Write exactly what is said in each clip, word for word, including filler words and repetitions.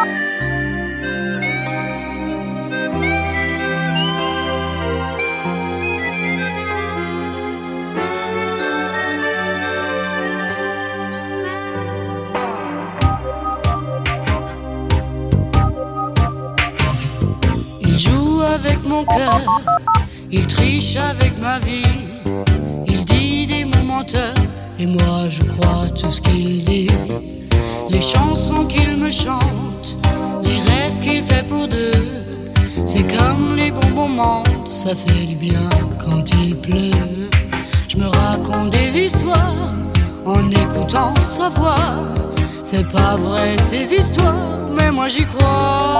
Il joue avec mon cœur, il triche avec ma vie. Il dit des mots menteurs et moi je crois tout ce qu'il dit. Les chansons qu'il me chante, les rêves qu'il fait pour deux, c'est comme les bons moments, ça fait du bien quand il pleut. Je me raconte des histoires en écoutant sa voix. C'est pas vrai ces histoires, mais moi j'y crois.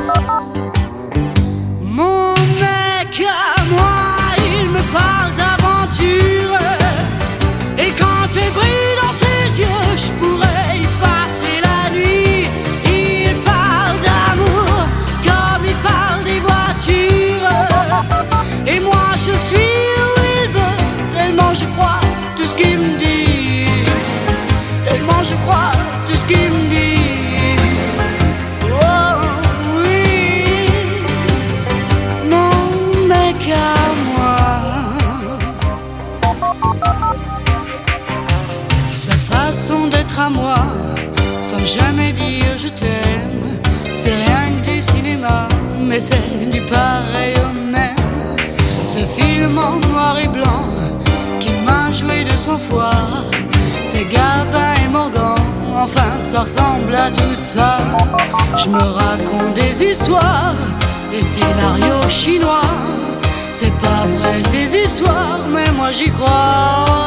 Mon mec à moi, il me parle d'aventure. Et quand elle brille dans ses yeux, je pourrais y passer la nuit. Il parle d'amour comme il parle des voitures. Et moi je le suis où il veut, tellement je crois tout ce qu'il me dit. Tellement je crois tout ce qu'il me dit. Sa façon d'être à moi, sans jamais dire je t'aime, c'est rien que du cinéma, mais c'est du pareil au même. Ce film en noir et blanc, qu'il m'a joué de sang froid, c'est Gabin et Morgan, enfin ça ressemble à tout ça. Je me raconte des histoires, des scénarios chinois. C'est pas vrai ces histoires, mais moi j'y crois.